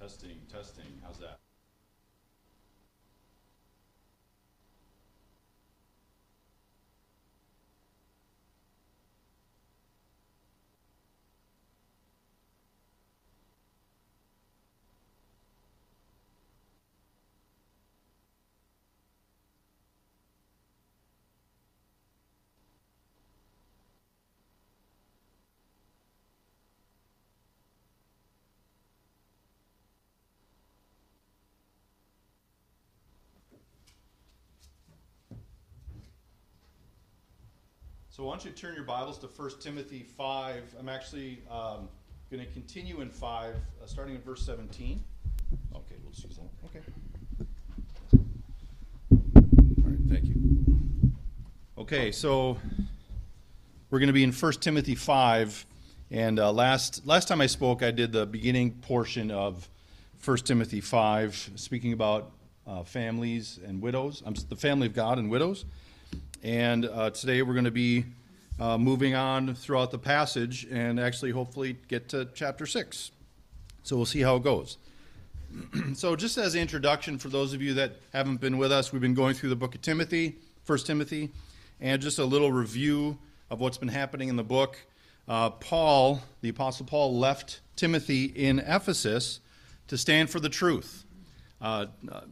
Testing, testing. How's that? So why don't you turn your Bibles to 1 Timothy 5. I'm actually going to continue in 5, starting in verse 17. Okay, we'll just use that. Okay. All right, thank you. Okay, so we're going to be in 1 Timothy 5. And last time I spoke, I did the beginning portion of 1 Timothy 5, speaking about families and widows, the family of God and widows. And today we're going to be moving on throughout the passage and actually hopefully get to chapter 6. So we'll see how it goes. So just as an introduction for those of you that haven't been with us, we've been going through the book of Timothy, 1 Timothy, and just a little review of what's been happening in the book. Paul, the Apostle Paul, left Timothy in Ephesus to stand for the truth, of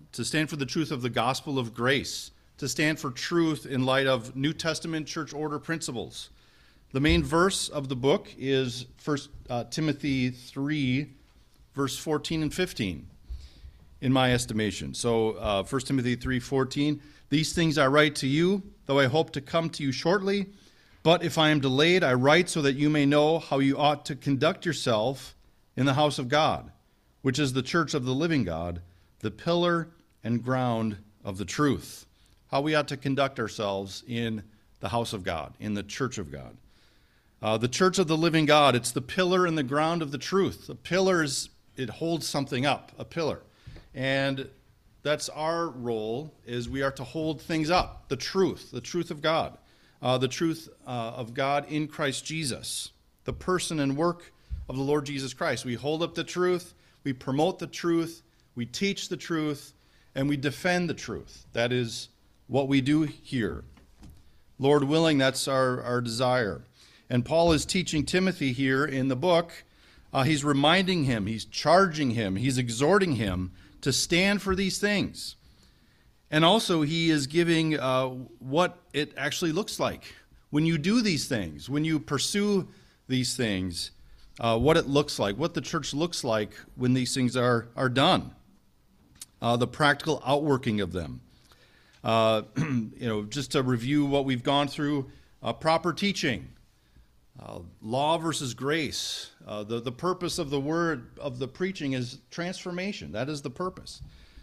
the gospel of grace, to stand for truth in light of New Testament church order principles. The main verse of the book is 1 Timothy 3, verse 14 and 15, in my estimation. So 1 Timothy 3:14, "These things I write to you, though I hope to come to you shortly. But if I am delayed, I write so that you may know how you ought to conduct yourself in the house of God, which is the church of the living God, the pillar and ground of the truth." How we ought to conduct ourselves in the house of God, in the church of God. The church of the living God, it's the pillar and the ground of the truth. The pillar it holds something up, a pillar. And that's our role, is we are to hold things up, the truth of God, the truth of God in Christ Jesus, the person and work of the Lord Jesus Christ. We hold up the truth, we promote the truth, we teach the truth, and we defend the truth. That is what we do here. Lord willing, that's our desire. And Paul is teaching Timothy here in the book. He's reminding him, he's charging him, he's exhorting him to stand for these things. And also he is giving what it actually looks like when you do these things, when you pursue these things, what it looks like, what the church looks like when these things are done, the practical outworking of them. Just to review what we've gone through, proper teaching, law versus grace. The purpose of the word of the preaching is transformation. That is the purpose.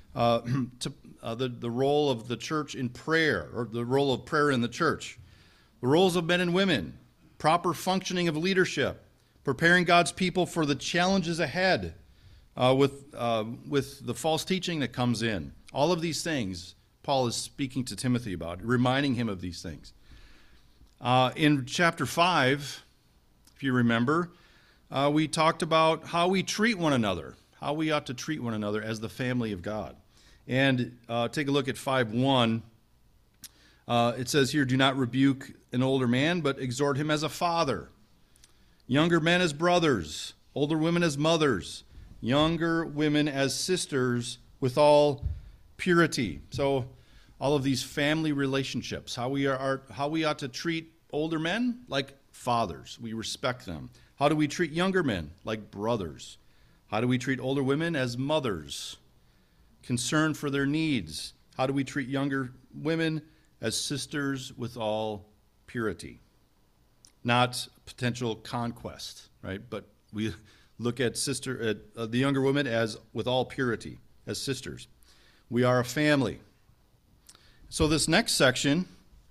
The role of the church in prayer, or the role of prayer in the church. The roles of men and women, proper functioning of leadership, preparing God's people for the challenges ahead with the false teaching that comes in. All of these things Paul is speaking to Timothy about, reminding him of these things. In chapter 5, if you remember, we talked about how we treat one another, how we ought to treat one another as the family of God. And take a look at 5:1. It says here, "Do not rebuke an older man, but exhort him as a father. Younger men as brothers, older women as mothers, younger women as sisters, with all purity." So all of these family relationships, how we ought to treat older men like fathers. We respect them. How do we treat younger men like brothers? How do we treat older women as mothers, concerned for their needs? How do we treat younger women as sisters with all purity? Not potential conquest, right? But we look at the younger women as with all purity, as sisters. We are a family. So this next section,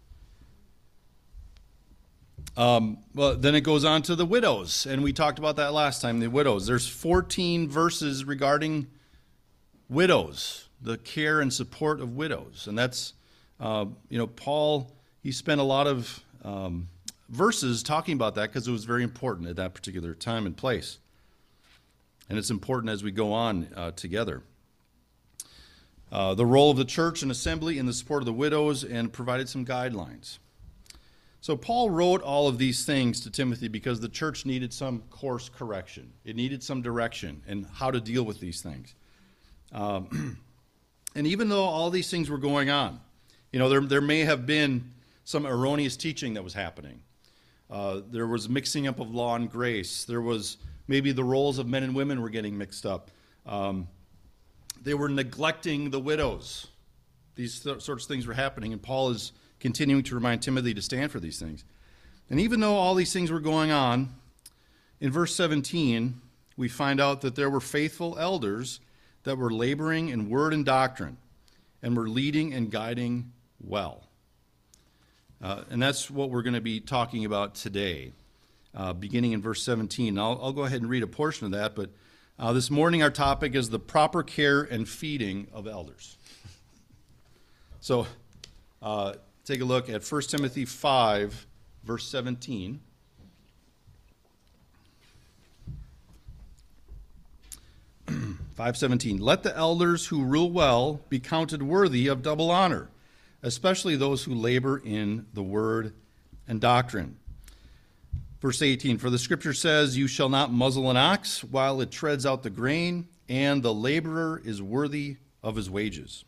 then it goes on to the widows, and we talked about that last time, the widows. There's 14 verses regarding widows, the care and support of widows. And that's, Paul, he spent a lot of verses talking about that because it was very important at that particular time and place. and it's important as we go on together. The role of the church and assembly in the support of the widows, and provided some guidelines. So Paul wrote all of these things to Timothy because the church needed some course correction. It needed some direction in how to deal with these things. And even though all these things were going on, there may have been some erroneous teaching that was happening. There was mixing up of law and grace. There was maybe the roles of men and women were getting mixed up. They were neglecting the widows. These sorts of things were happening, and Paul is continuing to remind Timothy to stand for these things. And even though all these things were going on, in verse 17, we find out that there were faithful elders that were laboring in word and doctrine and were leading and guiding well. And that's what we're going to be talking about today, beginning in verse 17. I'll go ahead and read a portion of that, but this morning our topic is the proper care and feeding of elders. So take a look at 1 Timothy 5, verse 17. Let the elders who rule well be counted worthy of double honor, especially those who labor in the word and doctrine. Verse 18, for the scripture says, you shall not muzzle an ox while it treads out the grain, and the laborer is worthy of his wages.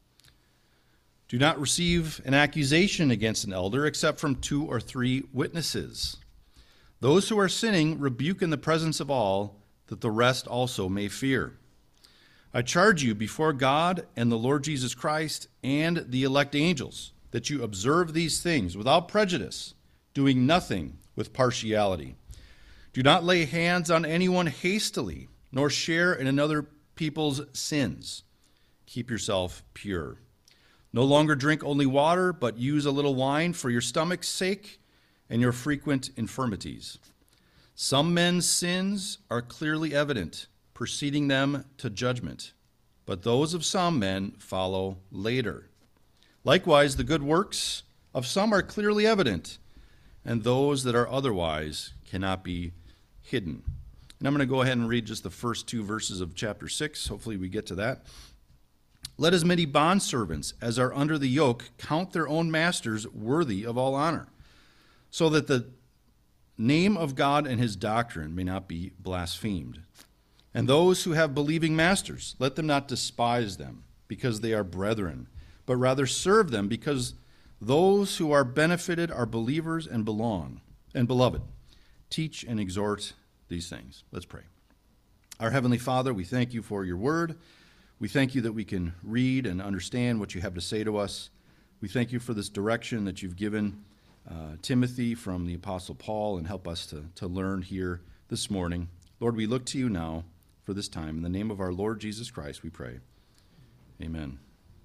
Do not receive an accusation against an elder except from 2 or 3 witnesses. Those who are sinning rebuke in the presence of all, that the rest also may fear. I charge you before God and the Lord Jesus Christ and the elect angels, that you observe these things without prejudice, doing nothing with partiality. Do not lay hands on anyone hastily, nor share in another people's sins. Keep yourself pure. No longer drink only water, but use a little wine for your stomach's sake and your frequent infirmities. Some men's sins are clearly evident, preceding them to judgment, but those of some men follow later. Likewise, the good works of some are clearly evident, and those that are otherwise cannot be hidden. And I'm going to go ahead and read just the first 2 verses of chapter 6. Hopefully we get to that. Let as many bondservants as are under the yoke count their own masters worthy of all honor, so that the name of God and his doctrine may not be blasphemed. And those who have believing masters, let them not despise them, because they are brethren, but rather serve them, because those who are benefited are believers and belong and beloved. Teach and exhort these things. Let's pray. Our Heavenly Father, we thank you for your word. We thank you that we can read and understand what you have to say to us. We thank you for this direction that you've given Timothy from the Apostle Paul, and help us to learn here this morning. Lord, we look to you now for this time. In the name of our Lord Jesus Christ, we pray. Amen.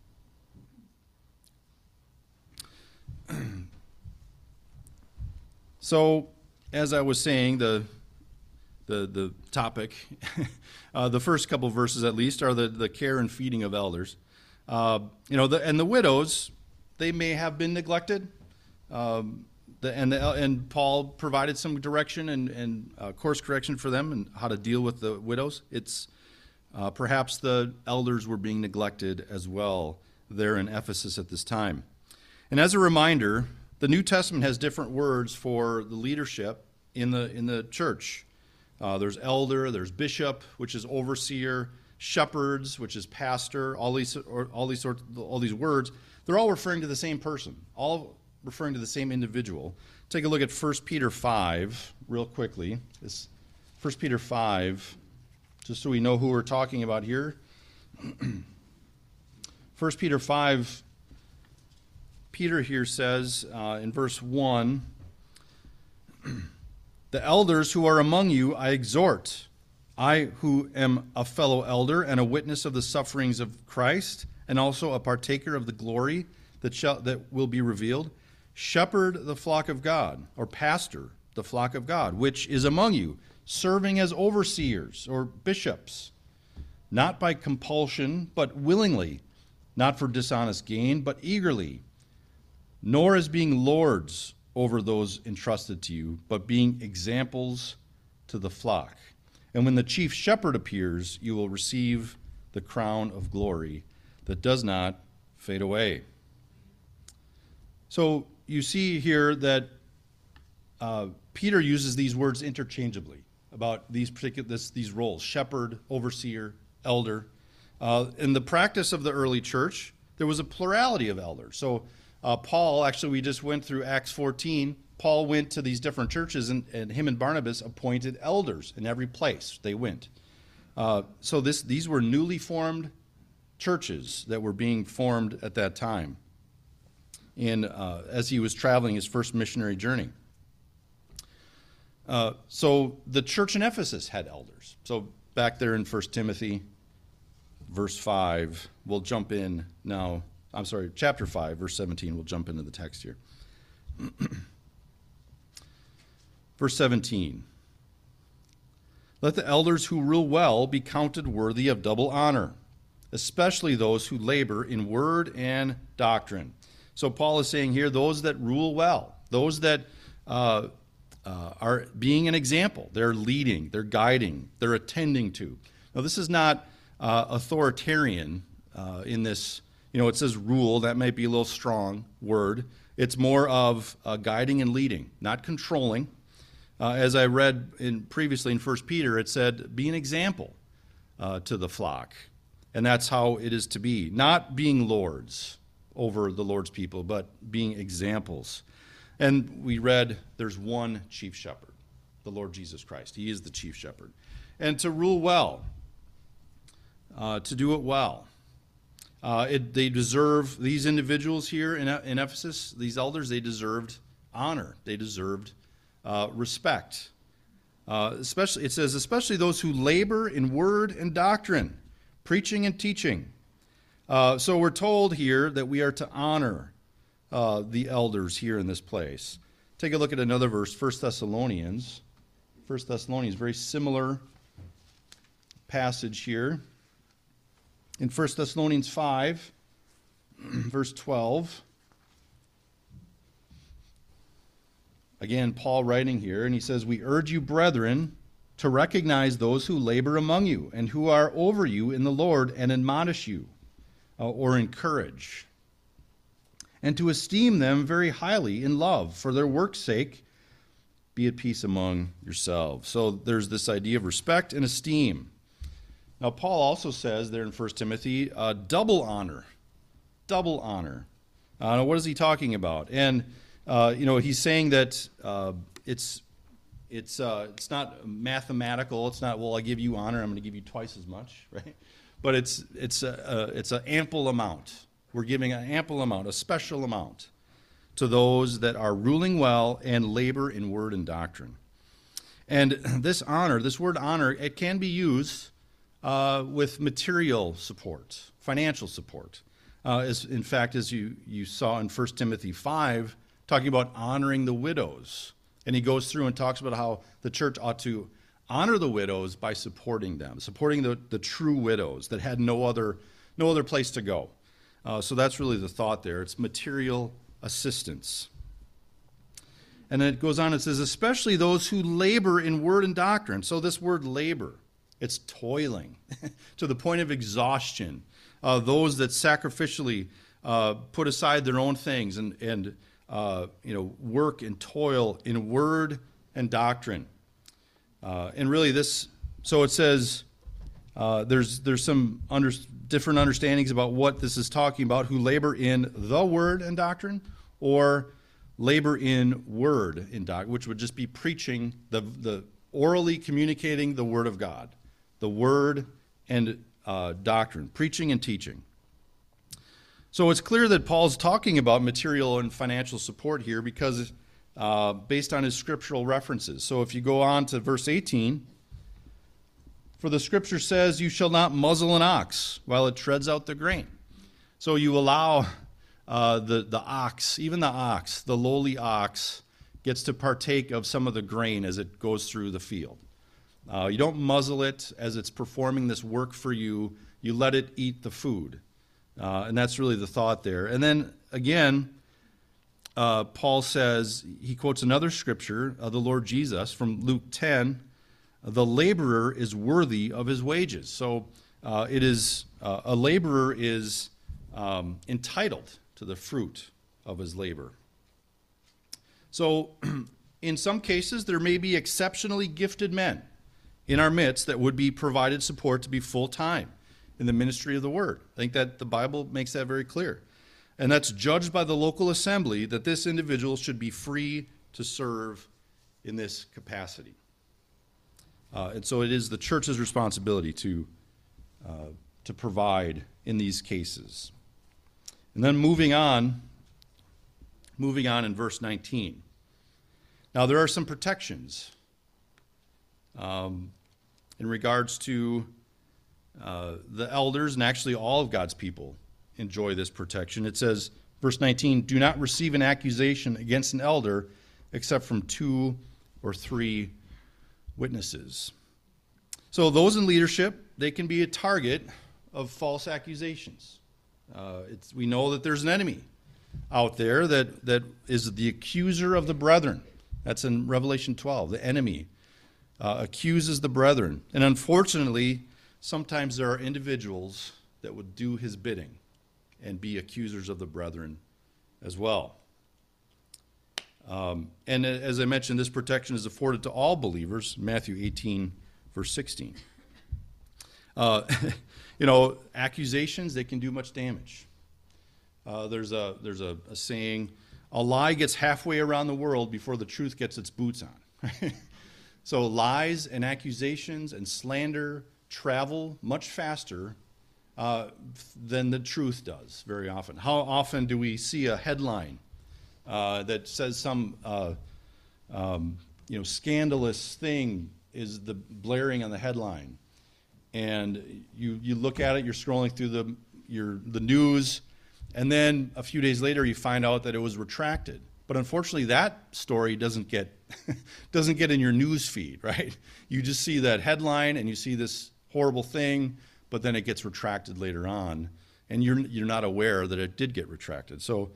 So, as I was saying, the topic, the first couple of verses at least, are the care and feeding of elders. And the widows, they may have been neglected. And Paul provided some direction and course correction for them and how to deal with the widows. It's perhaps the elders were being neglected as well there in Ephesus at this time. And as a reminder, the New Testament has different words for the leadership in the church. There's elder, there's bishop, which is overseer, shepherds, which is pastor. All these words, they're all referring to the same person, all referring to the same individual. Take a look at 1 Peter 5 real quickly. This 1 Peter 5, just so we know who we're talking about here. 1 Peter 5, Peter here says in verse 1, the elders who are among you I exhort, I who am a fellow elder and a witness of the sufferings of Christ, and also a partaker of the glory that will be revealed. Shepherd the flock of God, or pastor the flock of God, which is among you, serving as overseers or bishops, not by compulsion, but willingly, not for dishonest gain, but eagerly, nor as being lords over those entrusted to you, but being examples to the flock. And when the chief shepherd appears, you will receive the crown of glory that does not fade away. So you see here that Peter uses these words interchangeably about these roles: shepherd, overseer, elder. In the practice of the early church, there was a plurality of elders. So Paul, actually, we just went through Acts 14. Paul went to these different churches, and him and Barnabas appointed elders in every place they went. So these were newly formed churches that were being formed at that time, and as he was traveling his first missionary journey. So the church in Ephesus had elders. So back there in 1 Timothy, verse 5, we'll jump in now. I'm sorry, chapter 5, verse 17, we'll jump into the text here. Verse 17, let the elders who rule well be counted worthy of double honor, especially those who labor in word and doctrine. So Paul is saying here, those that rule well, those that are being an example, they're leading, they're guiding, they're attending to. Now, this is not authoritarian in this, it says rule, that might be a little strong word. It's more of guiding and leading, not controlling. As I read previously in 1 Peter, it said, be an example to the flock. And that's how it is to be. Not being lords over the Lord's people, but being examples. And we read, there's one chief shepherd, the Lord Jesus Christ. He is the chief shepherd. And to rule well, to do it well. They deserve, these individuals here in Ephesus, these elders, they deserved honor. They deserved respect. Especially, it says, especially those who labor in word and doctrine, preaching and teaching. So we're told here that we are to honor the elders here in this place. Take a look at another verse, 1 Thessalonians. 1 Thessalonians, very similar passage here. In 1 Thessalonians 5, verse 12, again, Paul writing here, and he says, we urge you, brethren, to recognize those who labor among you and who are over you in the Lord and admonish you or encourage, and to esteem them very highly in love for their work's sake. Be at peace among yourselves. So there's this idea of respect and esteem. Now, Paul also says there in 1 Timothy, double honor. Double honor. Now, what is he talking about? And, he's saying that it's not mathematical. It's not, well, I give you honor, I'm going to give you twice as much, right? But it's an ample amount. We're giving an ample amount, a special amount, to those that are ruling well and labor in word and doctrine. And this honor, this word honor, it can be used with material support, financial support. As you saw in 1 Timothy 5, talking about honoring the widows. And he goes through and talks about how the church ought to honor the widows by supporting them, supporting the true widows that had no other place to go. So that's really the thought there. It's material assistance. And then it goes on, it says, especially those who labor in word and doctrine. So this word labor, it's toiling to the point of exhaustion. Those that sacrificially put aside their own things and work and toil in word and doctrine. And really so it says there's some different understandings about what this is talking about, who labor in the word and doctrine, or labor in word and doctrine, which would just be preaching, the orally communicating the word of God, the word and doctrine, preaching and teaching. So it's clear that Paul's talking about material and financial support here because based on his scriptural references. So if you go on to verse 18, for the scripture says, you shall not muzzle an ox while it treads out the grain. So you allow the ox, even the ox, the lowly ox, gets to partake of some of the grain as it goes through the field. You don't muzzle it as it's performing this work for you. You let it eat the food. And that's really the thought there. And then, again, Paul says, he quotes another scripture, the Lord Jesus, from Luke 10, the laborer is worthy of his wages. So a laborer is entitled to the fruit of his labor. So in some cases, there may be exceptionally gifted men in our midst that would be provided support to be full-time in the ministry of the word. I think that the Bible makes that very clear. And that's judged by the local assembly that this individual should be free to serve in this capacity. And so it is the church's responsibility to provide in these cases. And then moving on in verse 19. Now there are some protections in regards to the elders, and actually all of God's people enjoy this protection. It says, verse 19, do not receive an accusation against an elder except from 2 or 3 witnesses. So those in leadership, they can be a target of false accusations. We know that there's an enemy out there that is the accuser of the brethren. That's in Revelation 12. The enemy accuses the brethren. And unfortunately, sometimes there are individuals that would do his bidding and be accusers of the brethren as well. And as I mentioned, this protection is afforded to all believers, Matthew 18, verse 16. Accusations, they can do much damage. There's a saying, a lie gets halfway around the world before the truth gets its boots on. So lies and accusations and slander travel much faster than the truth does very often. How often do we see a headline that says some scandalous thing is the blaring on the headline, and you look at it, you're scrolling through the news, and then a few days later you find out that it was retracted. But unfortunately, that story doesn't get in your news feed, right? You just see that headline and you see this horrible thing, but then it gets retracted later on, and you're not aware that it did get retracted. So,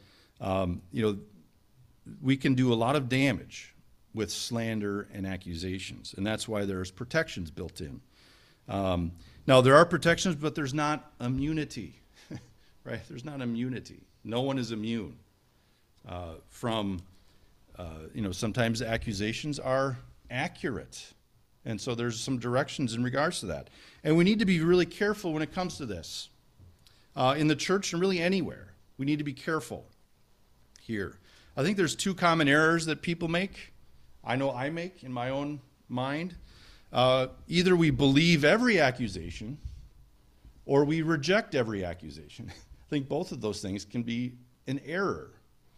we can do a lot of damage with slander and accusations, and that's why there's protections built in. Now, there are protections, but there's not immunity, right? There's not immunity. No one is immune from, sometimes accusations are accurate. And so there's some directions in regards to that. And we need to be really careful when it comes to this. In the church and really anywhere, we need to be careful here. I think there's 2 common errors that people make. I know I make in my own mind. Either we believe every accusation or we reject every accusation. I think both of those things can be an error.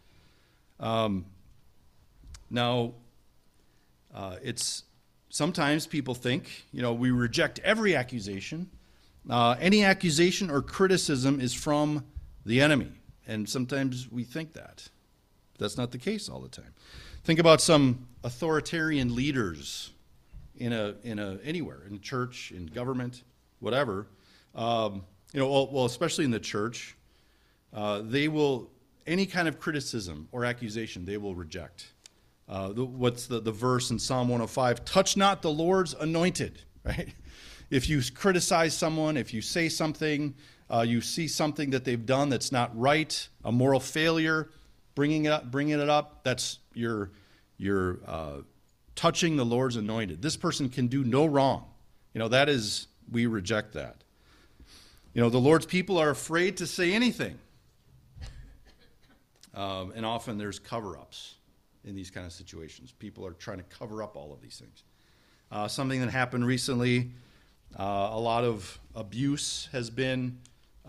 It's sometimes people think, we reject every accusation. Any accusation or criticism is from the enemy, and sometimes we think that. But that's not the case all the time. Think about some authoritarian leaders in anywhere, in church, in government, whatever. Especially in the church, they will, any kind of criticism or accusation, they will reject. What's the verse in Psalm 105? Touch not the Lord's anointed, right? If you criticize someone, if you say something, you see something that they've done that's not right, a moral failure, bringing it up, that's you're touching the Lord's anointed. This person can do no wrong. We reject that. The Lord's people are afraid to say anything. And often there's cover-ups in these kind of situations. People are trying to cover up all of these things. Something that happened recently, a lot of abuse has been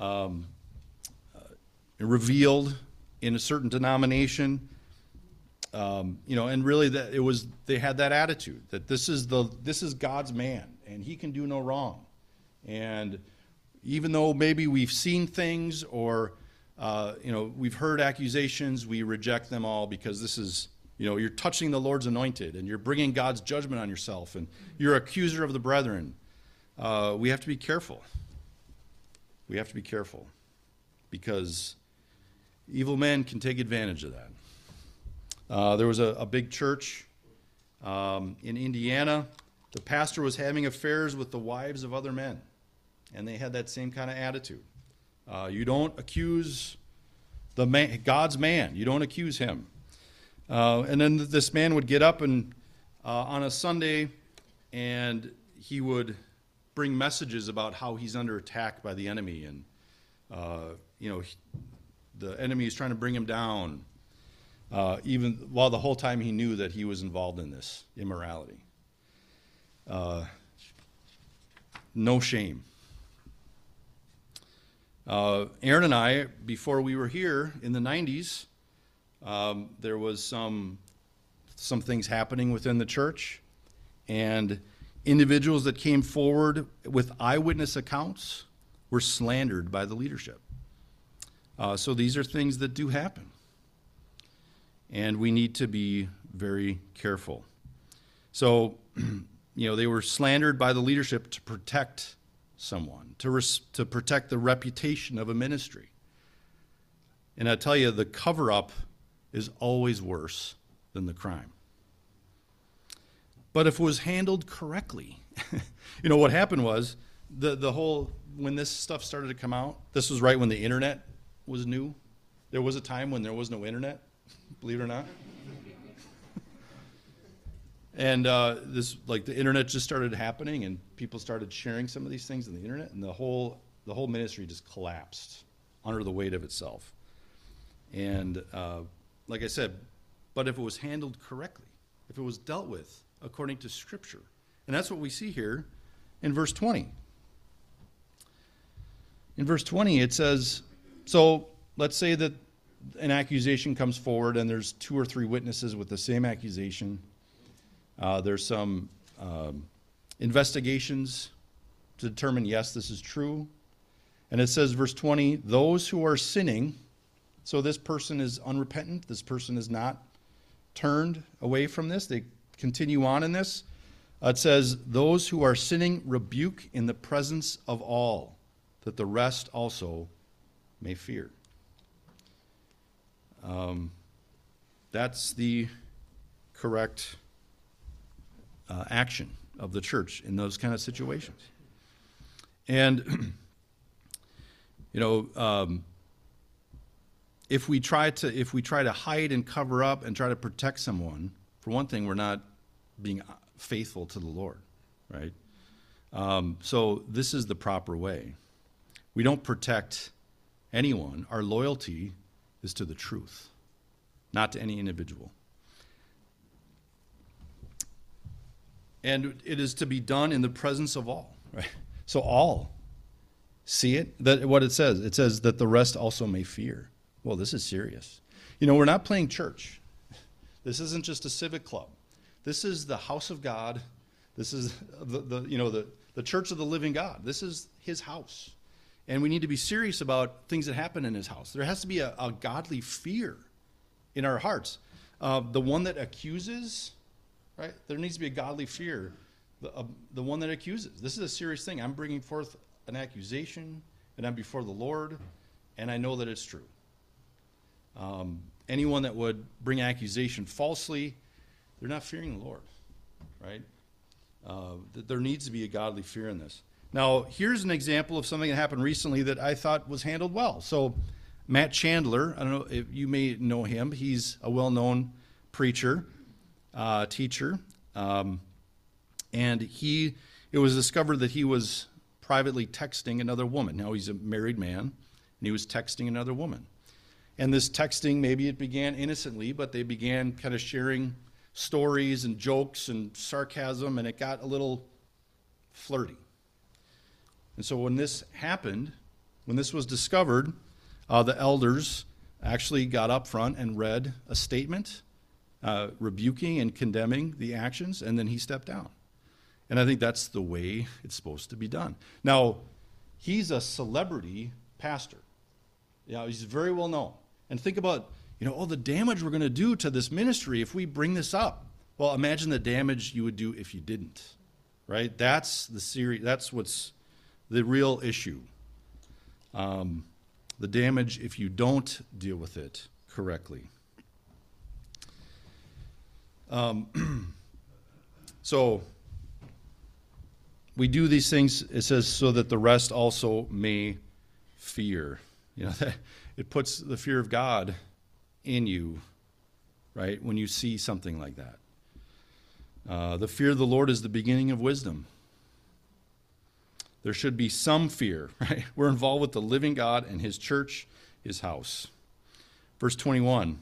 revealed in a certain denomination. And really they had that attitude that this is God's man and he can do no wrong. And even though maybe we've seen things or we've heard accusations, we reject them all because this is, you're touching the Lord's anointed and you're bringing God's judgment on yourself and you're accuser of the brethren. We have to be careful. We have to be careful because evil men can take advantage of that. There was a big church in Indiana The pastor was having affairs with the wives of other men, and they had that same kind of attitude. You don't accuse the man, God's man. You don't accuse him. And then this man would get up and on a Sunday, and he would bring messages about how he's under attack by the enemy, and the enemy is trying to bring him down, even while the whole time he knew that he was involved in this immorality. No shame. Aaron and I, before we were here in the 90s, there was some things happening within the church, and individuals that came forward with eyewitness accounts were slandered by the leadership. So these are things that do happen, and we need to be very careful. So, they were slandered by the leadership to protect someone, to protect the reputation of a ministry. And I tell you, the cover-up is always worse than the crime. But if it was handled correctly, what happened was the whole, when this stuff started to come out, this was right when the internet was new. There was a time when there was no internet, believe it or not. And the internet just started happening, and people started sharing some of these things on the internet, and the whole ministry just collapsed under the weight of itself. And like I said, but if it was handled correctly, if it was dealt with according to Scripture, and that's what we see here in verse 20. In verse 20, it says, so let's say that an accusation comes forward, and there's 2 or 3 witnesses with the same accusation. There's some investigations to determine, yes, this is true. And it says, verse 20, those who are sinning, so this person is unrepentant, this person is not turned away from this, they continue on in this. It says, those who are sinning rebuke in the presence of all, that the rest also may fear. That's the correct action of the church in those kind of situations. And if we try to hide and cover up and try to protect someone, for one thing, we're not being faithful to the Lord, right? So this is the proper way. We don't protect anyone. Our loyalty is to the truth, not to any individual. And it is to be done in the presence of all, right? So all see it. That what it says that the rest also may fear. Well, this is serious. We're not playing church. This isn't just a civic club. This is the house of God. This is the church of the living God. This is his house. And we need to be serious about things that happen in his house. There has to be a godly fear in our hearts. The one that accuses, right? There needs to be a godly fear. The one that accuses. This is a serious thing. I'm bringing forth an accusation, and I'm before the Lord, and I know that it's true. Anyone that would bring accusation falsely, they're not fearing the Lord, right? There needs to be a godly fear in this. Now, here's an example of something that happened recently that I thought was handled well. So, Matt Chandler, I don't know if you may know him. He's a well-known preacher, teacher, and it was discovered that he was privately texting another woman. Now, he's a married man, and he was texting another woman. And this texting, maybe it began innocently, but they began kind of sharing stories and jokes and sarcasm, and it got a little flirty. And so when this happened, when this was discovered, the elders actually got up front and read a statement rebuking and condemning the actions, and then he stepped down. And I think that's the way it's supposed to be done. Now, he's a celebrity pastor. He's very well known. And think about, the damage we're going to do to this ministry if we bring this up. Well, imagine the damage you would do if you didn't, right? That's what's the real issue. The damage if you don't deal with it correctly. So, we do these things, it says, so that the rest also may fear. That it puts the fear of God in you, right, when you see something like that. The fear of the Lord is the beginning of wisdom. There should be some fear, right? We're involved with the living God and his church, his house. Verse 21.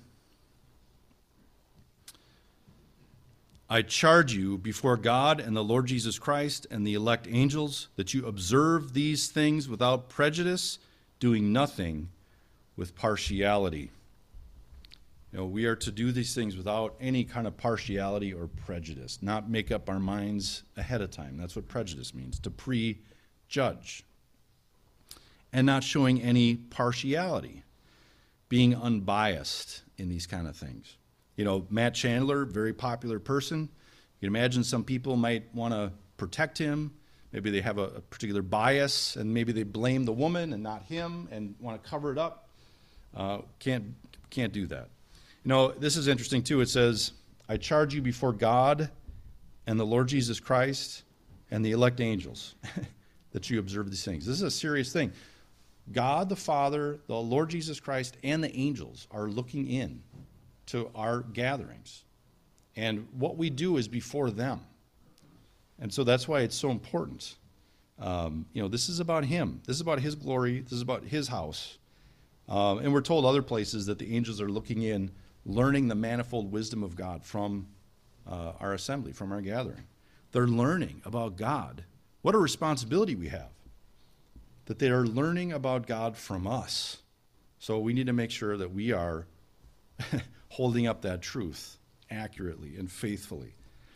I charge you before God and the Lord Jesus Christ and the elect angels that you observe these things without prejudice, doing nothing with partiality. We are to do these things without any kind of partiality or prejudice, not make up our minds ahead of time. That's what prejudice means, to prejudge. And not showing any partiality, being unbiased in these kind of things. Matt Chandler, very popular person. You can imagine some people might want to protect him. Maybe they have a particular bias, and maybe they blame the woman and not him and want to cover it up. Can't do that. This is interesting too. It says, I charge you before God and the Lord Jesus Christ and the elect angels that you observe these things. This is a serious thing. God the Father, the Lord Jesus Christ, and the angels are looking in to our gatherings. And what we do is before them. And so that's why it's so important. This is about him. This is about his glory. This is about his house. And we're told other places that the angels are looking in, learning the manifold wisdom of God from our assembly, from our gathering. They're learning about God. What a responsibility we have, that they are learning about God from us. So we need to make sure that we are holding up that truth accurately and faithfully.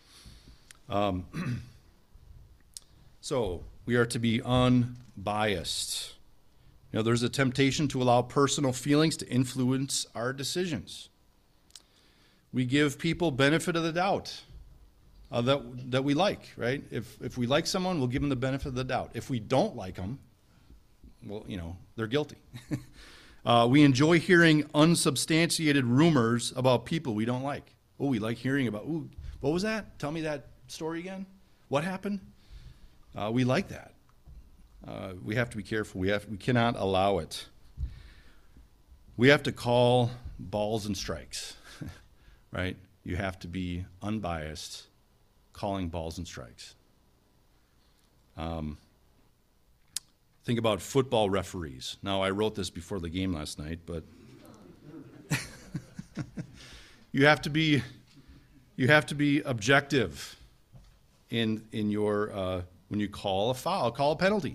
So we are to be unbiased. There's a temptation to allow personal feelings to influence our decisions. We give people benefit of the doubt that we like, right? If we like someone, we'll give them the benefit of the doubt. If we don't like them, well, they're guilty. We enjoy hearing unsubstantiated rumors about people we don't like. Oh, we like hearing about, what was that? Tell me that story again. What happened? We like that. We have to be careful. We cannot allow it. We have to call balls and strikes, right? You have to be unbiased, calling balls and strikes. Think about football referees. Now, I wrote this before the game last night, but you have to be objective in your when you call a foul, call a penalty.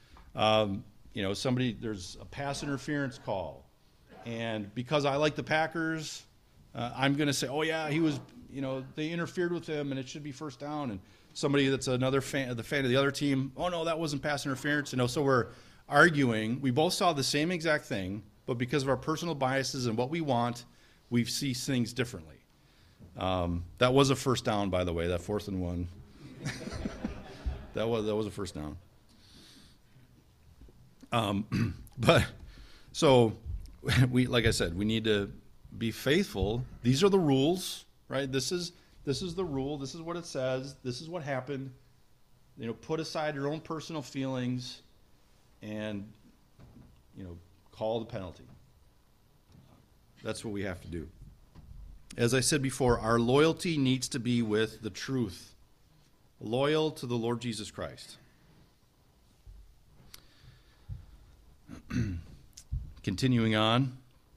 There's a pass interference call, and because I like the Packers, I'm going to say, oh yeah, he was, they interfered with him, and it should be first down. And somebody that's another fan of the other team, oh no, that wasn't pass interference. So we're arguing. We both saw the same exact thing, but because of our personal biases and what we want, we see things differently. That was a first down, by the way, that 4th and 1. That was a first down. But so like I said, we need to be faithful. These are the rules, right? This is the rule. This is what it says. This is what happened. Put aside your own personal feelings and, call the penalty. That's what we have to do. As I said before, our loyalty needs to be with the truth. Loyal to the Lord Jesus Christ. Continuing on.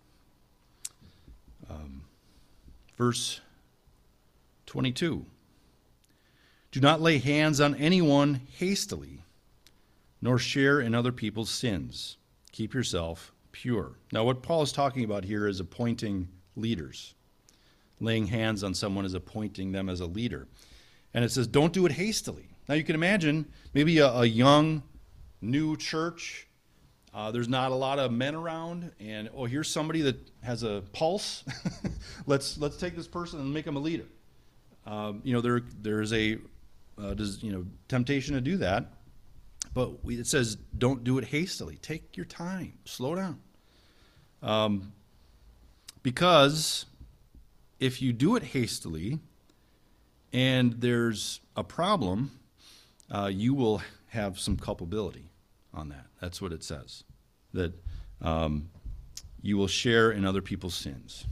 Verse 22. Do not lay hands on anyone hastily, nor share in other people's sins. Keep yourself pure. Now, what Paul is talking about here is appointing leaders. Laying hands on someone is appointing them as a leader. And it says, don't do it hastily. Now, you can imagine maybe a young, new church. There's not a lot of men around, and here's somebody that has a pulse. let's take this person and make him a leader. There is a temptation to do that, but it says don't do it hastily. Take your time, slow down, because if you do it hastily and there's a problem, you will have some culpability on that. That's what it says, that you will share in other people's sins.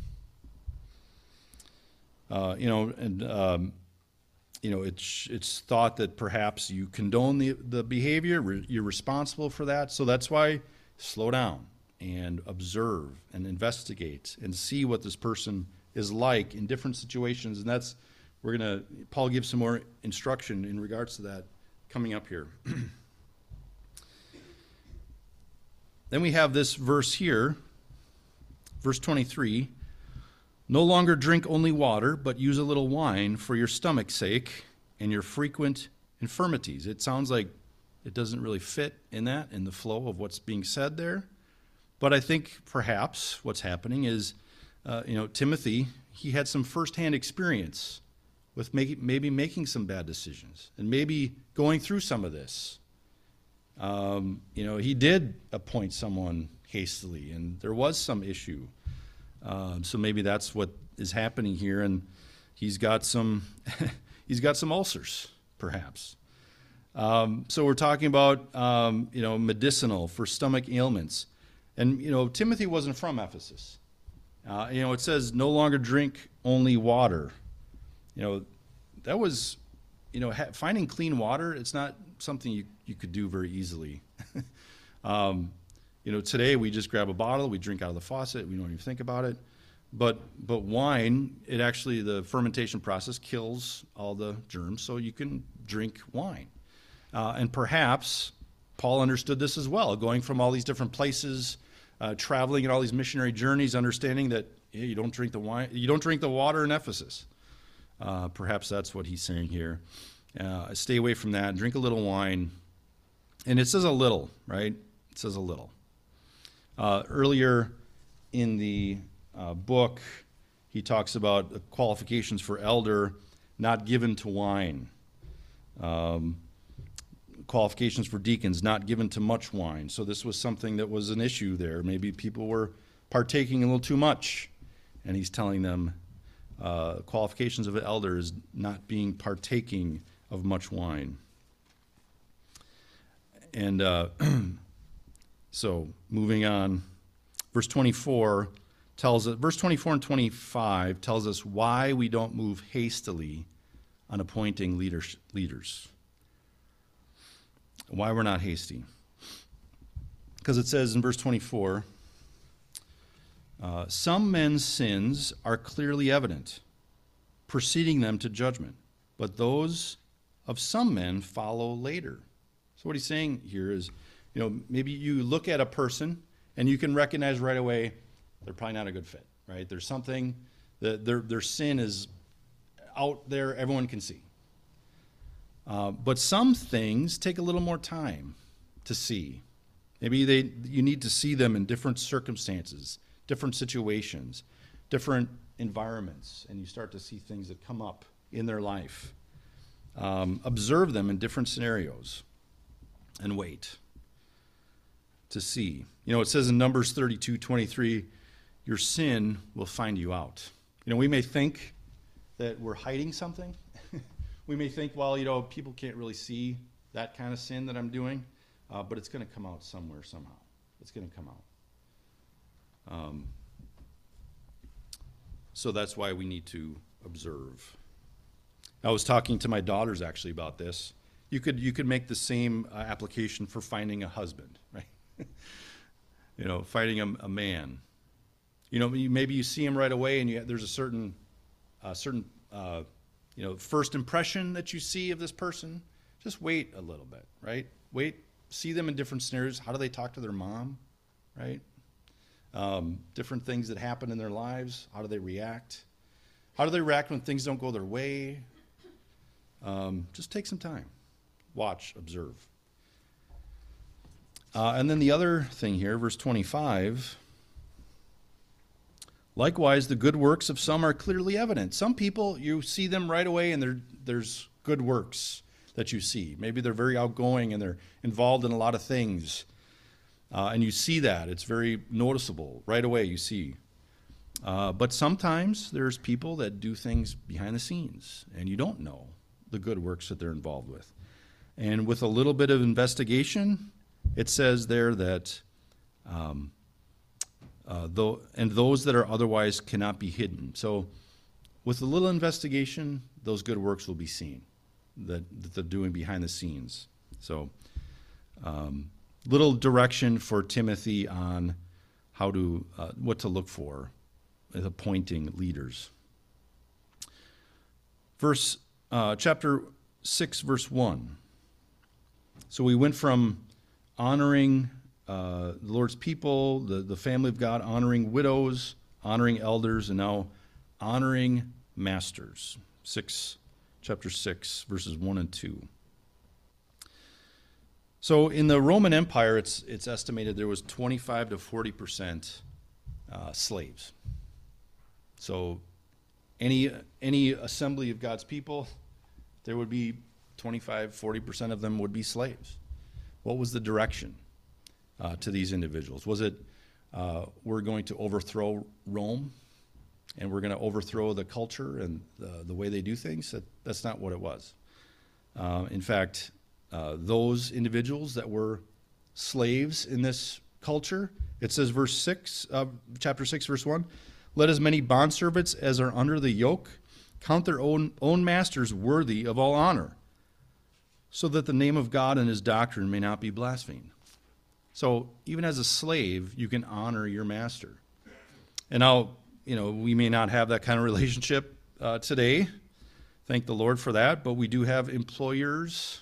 It's thought that perhaps you condone the behavior, you're responsible for that. So that's why slow down and observe and investigate and see what this person is like in different situations. And Paul gives some more instruction in regards to that coming up here. Then we have this verse here, verse 23. No longer drink only water, but use a little wine for your stomach's sake and your frequent infirmities. It sounds like it doesn't really fit in the flow of what's being said there. But I think perhaps what's happening is, Timothy, he had some firsthand experience with maybe making some bad decisions and maybe going through some of this. He did appoint someone hastily, and there was some issue. So maybe that's what is happening here, and he's got some ulcers, perhaps. So we're talking about medicinal for stomach ailments, and Timothy wasn't from Ephesus. It says no longer drink only water. That was finding clean water. It's not something you could do very easily. Today we just grab a bottle, we drink out of the faucet, we don't even think about it. But wine, the fermentation process kills all the germs, so you can drink wine. And perhaps Paul understood this as well, going from all these different places, traveling in all these missionary journeys, understanding that you don't drink the wine, you don't drink the water in Ephesus. Perhaps that's what he's saying here. Stay away from that, drink a little wine. And it says a little, right? It says a little. Earlier in the book, he talks about the qualifications for elder, not given to wine. Qualifications for deacons, not given to much wine. So this was something that was an issue there. Maybe people were partaking a little too much. And he's telling them qualifications of an elder is not partaking of much wine. And so moving on, verse 24 and 25 tells us why we don't move hastily on appointing leaders. Why we're not hasty. Because it says in verse 24, some men's sins are clearly evident, preceding them to judgment, but those of some men follow later. So what he's saying here is, maybe you look at a person and you can recognize right away they're probably not a good fit, right? There's something that their sin is out there, everyone can see. But some things take a little more time to see. Maybe you need to see them in different circumstances, different situations, different environments, and you start to see things that come up in their life. Observe them in different scenarios and wait to see. It says in Numbers 32:23, your sin will find you out. We may think that we're hiding something. We may think, well, people can't really see that kind of sin that I'm doing, but it's going to come out somewhere, somehow. It's going to come out. So that's why we need to observe. I was talking to my daughters actually about this. You could make the same application for finding a husband, right? Finding a man. Maybe you see him right away, and there's a certain first impression that you see of this person. Just wait a little bit, right? Wait, see them in different scenarios. How do they talk to their mom, right? Different things that happen in their lives. How do they react? How do they react when things don't go their way? Just take some time. Watch, observe. And then the other thing here, verse 25. Likewise, the good works of some are clearly evident. Some people, you see them right away, and there's good works that you see. Maybe they're very outgoing, and they're involved in a lot of things. And you see that. It's very noticeable. Right away, you see. But sometimes there's people that do things behind the scenes, and you don't know the good works that they're involved with. And with a little bit of investigation, it says there that those that are otherwise cannot be hidden. So with a little investigation, those good works will be seen that they're doing behind the scenes. So little direction for Timothy on how to what to look for as appointing leaders. Chapter 6, verse 1. So we went from honoring the Lord's people, the family of God, honoring widows, honoring elders, and now honoring masters. Chapter 6, verses 1 and 2. So in the Roman Empire, it's estimated there was 25 to 40% slaves. So any assembly of God's people, there would be 25, 40% of them would be slaves. What was the direction to these individuals? Was it we're going to overthrow Rome and we're going to overthrow the culture and the way they do things? That's not what it was. In fact, those individuals that were slaves in this culture, it says chapter 6, verse 1, let as many bondservants as are under the yoke count their own masters worthy of all honor, so that the name of God and his doctrine may not be blasphemed. So even as a slave, you can honor your master. And now, we may not have that kind of relationship today. Thank the Lord for that. But we do have employees.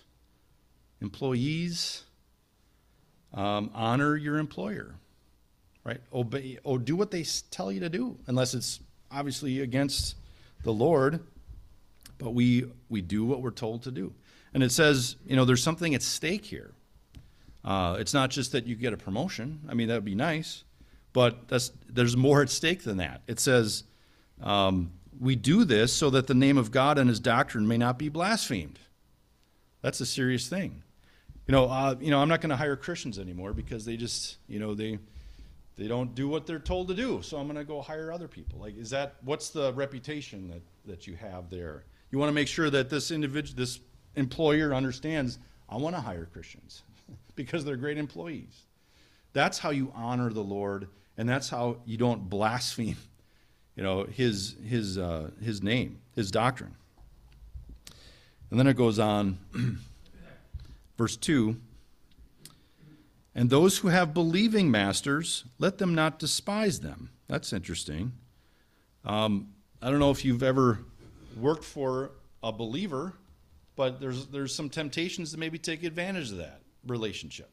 Honor your employer, right? Obey, do what they tell you to do, unless it's obviously against the Lord. But we do what we're told to do. And it says, there's something at stake here. It's not just that you get a promotion. I mean, that would be nice. But there's more at stake than that. It says, we do this so that the name of God and his doctrine may not be blasphemed. That's a serious thing. I'm not going to hire Christians anymore because they just, they don't do what they're told to do. So I'm going to go hire other people. Like, what's the reputation that you have there? You want to make sure that this employer understands, I want to hire Christians because they're great employees. That's how you honor the Lord, and that's how you don't blaspheme, his name, his doctrine. And then it goes on, verse 2, and those who have believing masters, let them not despise them. That's interesting. I don't know if you've ever worked for a believer, but there's some temptations to maybe take advantage of that relationship.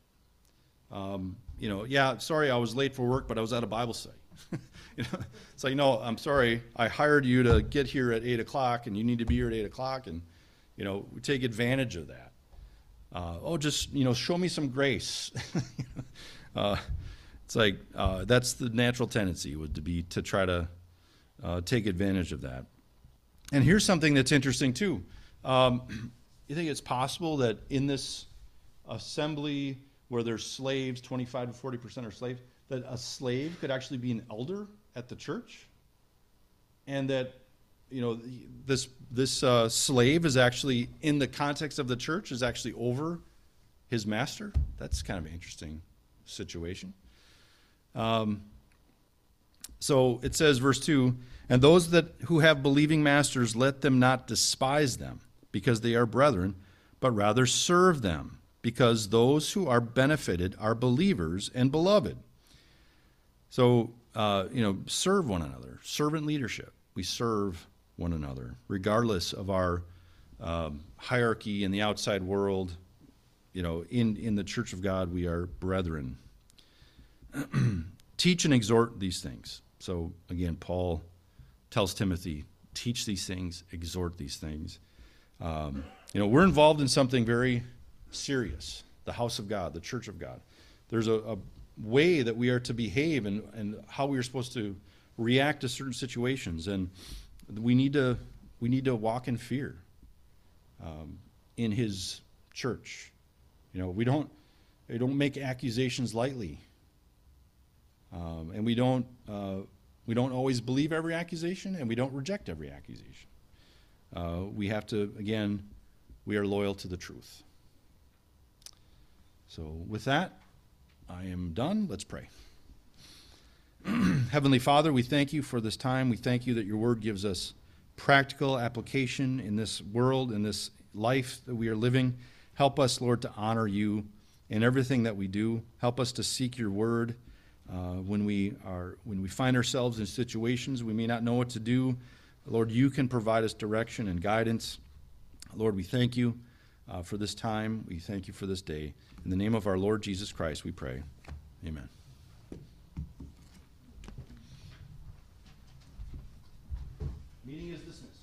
Sorry, I was late for work, but I was at a Bible study. It's like, no, I'm sorry, I hired you to get here at 8 o'clock, and you need to be here at 8 o'clock, and, we take advantage of that. Just, show me some grace. It's like, that's the natural tendency to try to take advantage of that. And here's something that's interesting, too. You think it's possible that in this assembly where there's slaves, 25 to 40% are slaves, that a slave could actually be an elder at the church? And that, this slave is actually, in the context of the church, is actually over his master? That's kind of an interesting situation. So it says, verse 2, and those who have believing masters, let them not despise them, because they are brethren, but rather serve them, because those who are benefited are believers and beloved. So, serve one another. Servant leadership. We serve one another, regardless of our hierarchy in the outside world. In the church of God, we are brethren. Teach and exhort these things. So, again, Paul tells Timothy, teach these things, exhort these things. We're involved in something very serious, the house of God, the church of God. There's a way that we are to behave and how we are supposed to react to certain situations, and we need to walk in fear in his church. We don't make accusations lightly, and we don't always believe every accusation, and we don't reject every accusation. We have to, again, we are loyal to the truth. So with that, I am done. Let's pray. Heavenly Father, we thank you for this time. We thank you that your word gives us practical application in this world, in this life that we are living. Help us, Lord, to honor you in everything that we do. Help us to seek your word when we find ourselves in situations we may not know what to do. Lord, you can provide us direction and guidance. Lord, we thank you for this time. We thank you for this day. In the name of our Lord Jesus Christ, we pray. Amen. Meeting is dismissed.